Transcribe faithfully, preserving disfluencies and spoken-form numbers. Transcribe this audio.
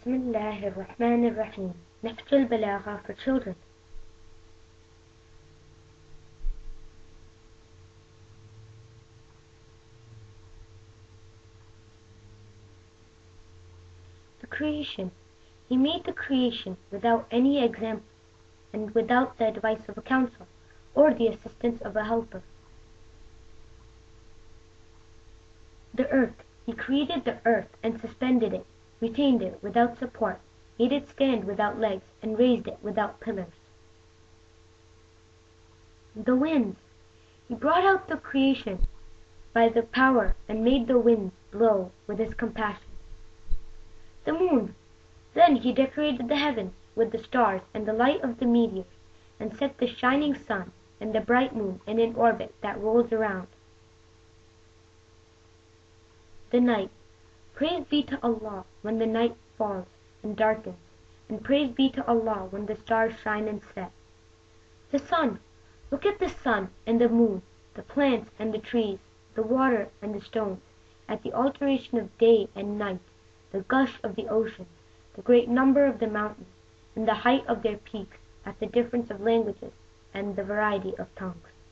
Bismillah ar-Rahman ar-Rahim. Nahjul Balagha for children. The creation. He made the creation without any example, and without the advice of a counsel, or the assistance of a helper. The earth. He created the earth and suspended it, retained it without support, made it stand without legs, and raised it without pillars. The winds. He brought out the creation by the power, and made the winds blow with his compassion. The moon. Then he decorated the heavens with the stars and the light of the meteors, and set the shining sun and the bright moon in an orbit that rolls around. The night. Praise be to Allah when the night falls and darkens, and praise be to Allah when the stars shine and set. The sun. Look at the sun and the moon, the plants and the trees, the water and the stones, at the alteration of day and night, the gush of the oceans, the great number of the mountains, and the height of their peaks, at the difference of languages and the variety of tongues.